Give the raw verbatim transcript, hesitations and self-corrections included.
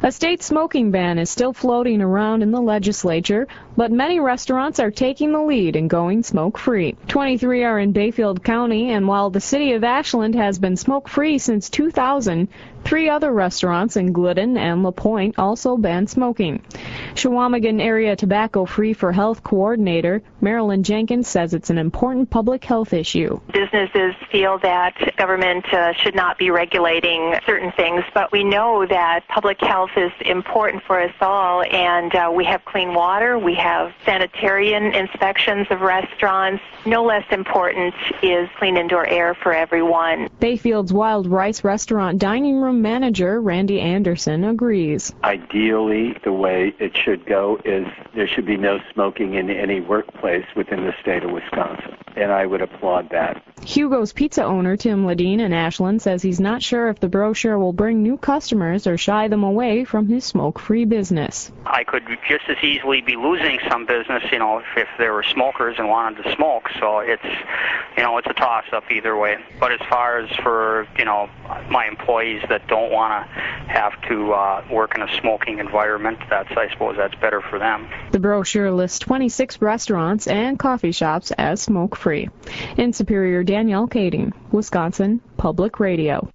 A state smoking ban is still floating around in the legislature, but many restaurants are taking the lead in going smoke-free. twenty-three are in Bayfield County, and while the city of Ashland has been smoke-free since two thousand, three other restaurants in Glidden and LaPointe also banned smoking. Chequamegon Area Tobacco Free for Health Coordinator Marilyn Jenkins says it's an important public health issue. Businesses feel that government uh, should not be regulating certain things, but we know that public health is important for us all, and uh, we have clean water, we have sanitarian inspections of restaurants. No less important is clean indoor air for everyone. Bayfield's Wild Rice Restaurant dining room manager Randy Anderson agrees. Ideally, the way it should go is there should be no smoking in any workplace within the state of Wisconsin, and I would applaud that. Hugo's Pizza owner Tim Ledeen in Ashland says he's not sure if the brochure will bring new customers or shy them away from his smoke-free business. I could just as easily be losing some business, you know, if, if there were smokers and wanted to smoke. So it's, you know, it's a toss-up either way. But as far as for, you know, my employees that don't want to have to uh, work in a smoking environment, that's, I suppose that's better for them. The brochure lists twenty-six restaurants and coffee shops as smoke-free. In Superior, Danielle Kading, Wisconsin Public Radio.